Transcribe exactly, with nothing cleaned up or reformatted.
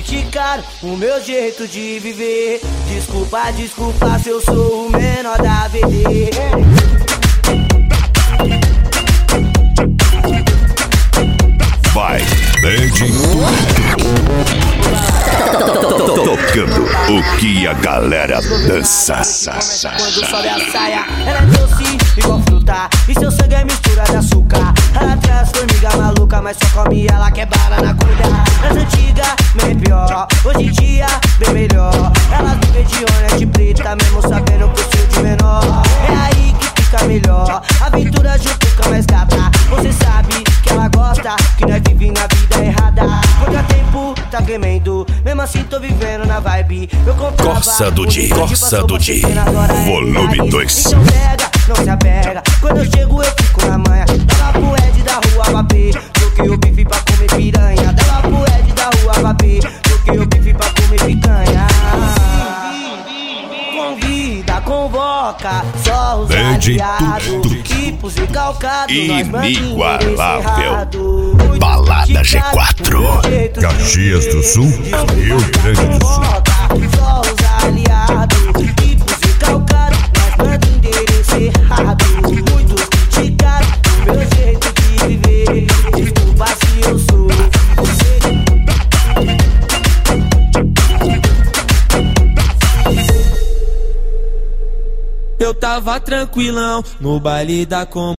criticaram o meu jeito de viver. Desculpa, desculpa se eu sou o menor da V D. Vai, pede tocando o que a galera dança. Quando sobe a saia, ela é doce igual fruta, e seu sangue é mistura de açúcar. Ela traz formiga maluca, mas só come ela que é bala na cuida. Nas antigas, bem pior, hoje em dia, bem melhor. Ela vive de olho de preta, mesmo sabendo que eu sou de menor. É aí que fica melhor, aventura junto com a mais gata. Você sabe que ela gosta, que nós vive na vida errada. Contratempo tá tremendo, mesmo assim tô vivendo na vibe. Eu comprava Corsa do Di, Corsa do Di, volume dois. Então pega, não se apega. Quando eu chego eu fico na manha. Dava pro Ed da rua Babê, troquei o bife pra comer piranha. Dava pro Ed da rua Babê, troquei o bife pra comer picanha. Convida, convoca, só os aliados, tipos e calcados. Inigualável Balada G quatro, Caxias do Sul, Rio Grande do Sul. Só os aliados, tipos e calcados. Nós manda endereço errado. Muitos criticaram o meu jeito de viver. Desculpa se eu sou você. Eu tava tranquilão no baile da com